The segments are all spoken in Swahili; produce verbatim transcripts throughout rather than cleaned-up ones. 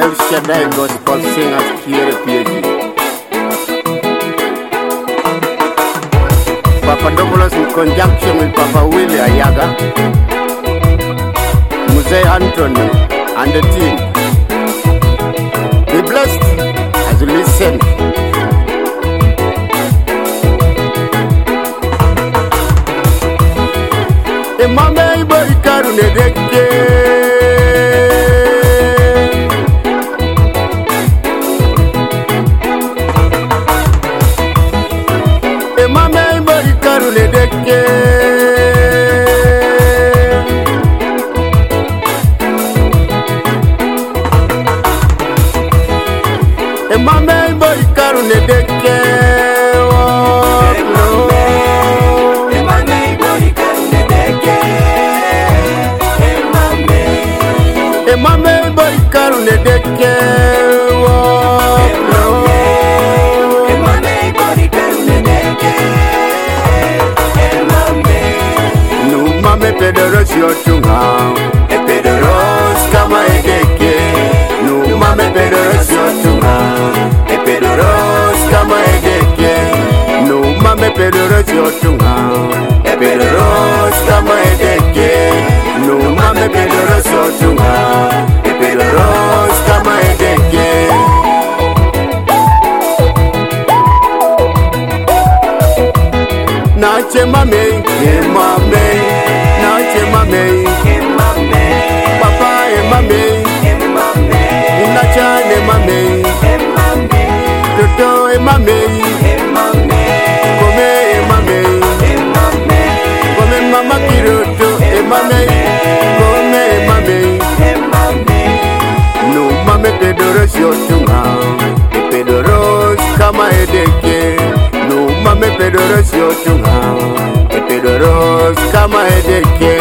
El Shaddai Gospel Singers Kiere P H D. Papa Douglas in conjunction with Papa Willie Ayaga, Muse Anthony and the team. Be blessed as you listen. Emame boy karune deke, Emame boy karune deke, Emame boy karune deke. Emame boy karune deke wo Emame boy karune deke Emame Nu mame pederos yotunga E pederos kama edeke Nu mame pederos yotunga E pederos kama edeke Nu mame pederos yotunga E pederos kama edeke Nu mame pederos yotunga Pederos kama edeke Nache mame, e mame Nache mame, e mame Papa e mame, e mame Nacha e mame, e mame Toto e mame, e mame Come e mame, e mame Come mama kiroto e mame Come e mame Mame pedoros yotunga E pedoros kama edeke No mame pedoros yotunga E pedoros kama edeke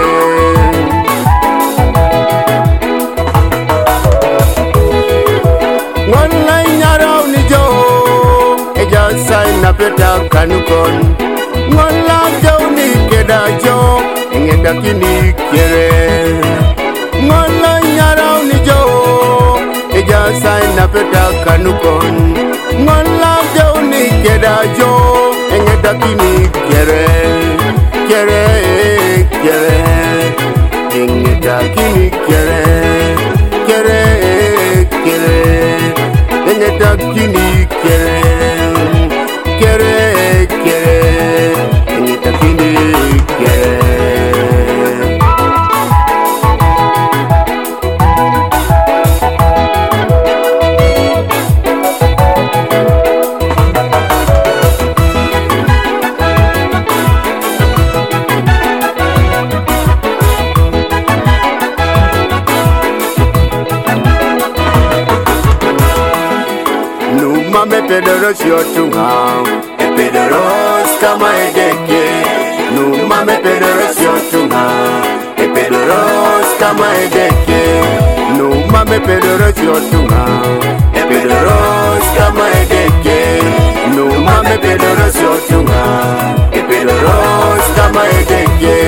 Wala inyara unijo Eja sai na peta kanukon Wala jauni kedajo Engeda kini kere Wala inyara unijo Eja sai na peta kanukon Ngola jauni kedajo Engeda kini kere Kere kere Engeda kini kere Kere kere Engeda kini kere Kere kere Engeda kini kere Mame pederos yotunga E pederos kama edeke Nu mame pederos yotunga E pederos kama edeke Nu mame pederos yotunga E pederos kama edeke Nu mame pederos yotunga E pederos kama edeke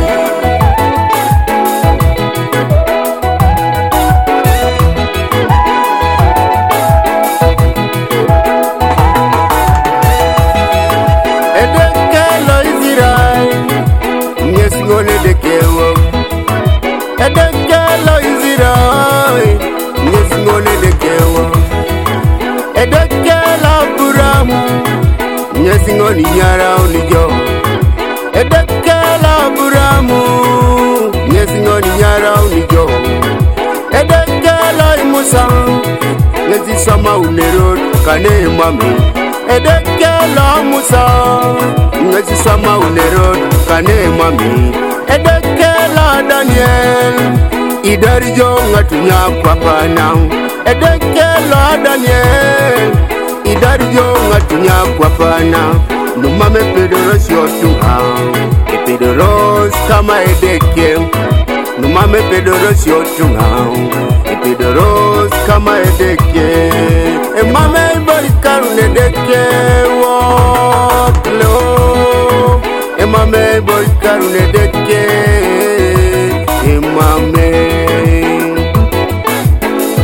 Edekelo izirai Nyesingone dekewa Edekela buramu Nyesingoni nyara unijo Edekela buramu Nyesingoni nyara unijo Edekela imusa Nyesisama unerod kane mami Edekela musa Nyesisama unerod kane mami Edekela Daniel Idarijo ngatunya kwapana Edekela Daniel Idarijo ngatunya kwapana Numame pederos yotunga E pederos kama edeke Numame pederos yotunga E pederos kama edeke E mame bari karune deke Woklo E mame bari karune deke E mame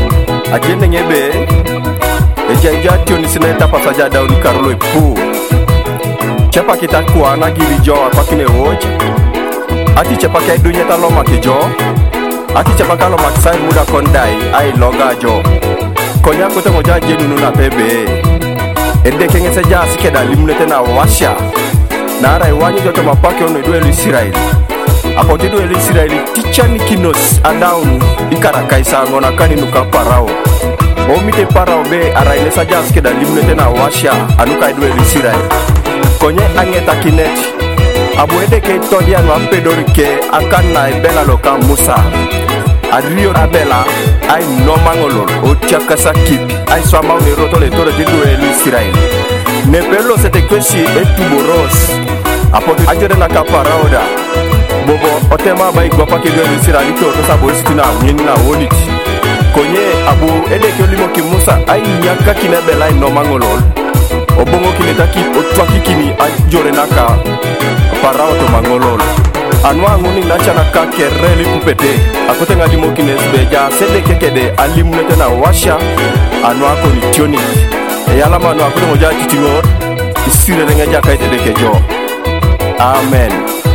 ajene ngebe eja tioni sineta pasaja daun karlo pu chepa kita kuana giri jo apakine woje ati chepa kai dunya talo makijo ati chepa kalo maksai muda kondai ai loga jo konya kote moja jenu na pebe ende kenge seja sikeda limnete na washa na rai wani joto mapake ono duelu Israel apo duelu Israel tichani kinos adaun ikara kaisa ngona kani nuka parao omite parao be araile saja sikeda limnete na washa anuka duelu Israel konye angeta kinet abu ede ke todia no ampedorike akana ebela loka Musa ario abela ai no mangolol o tiakasa kibi ai swama ne roto le tore didu el Israel ne pelo sete kwesi etuboros apodo ajore na kaparauda bobo otema bai gwa pake do Israel to to sabo sitina nyini na woniti konye abu ede ke limo ki Musa ai nyaka kinebela ai no mangolol obongo kinetaki otwaki kini ajore naka parao to mangolol anwa nguni nachana ka kereli kupete akote ngadi mokines beja sede kekede alimnete na washa anwa ko ritioni e yala manu akote moja titingor isire renga jaka ite dekejo amen.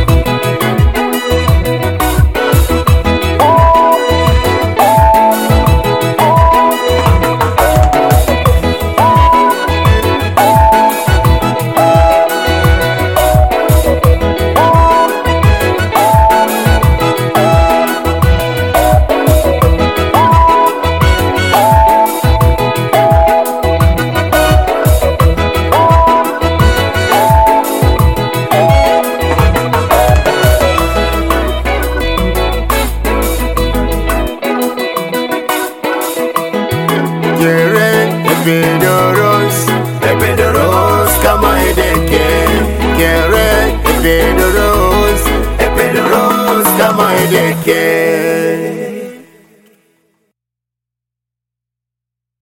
Epedoros, Epedoros, kama edeke. Kere, Epedoros, Epedoros, kama edeke.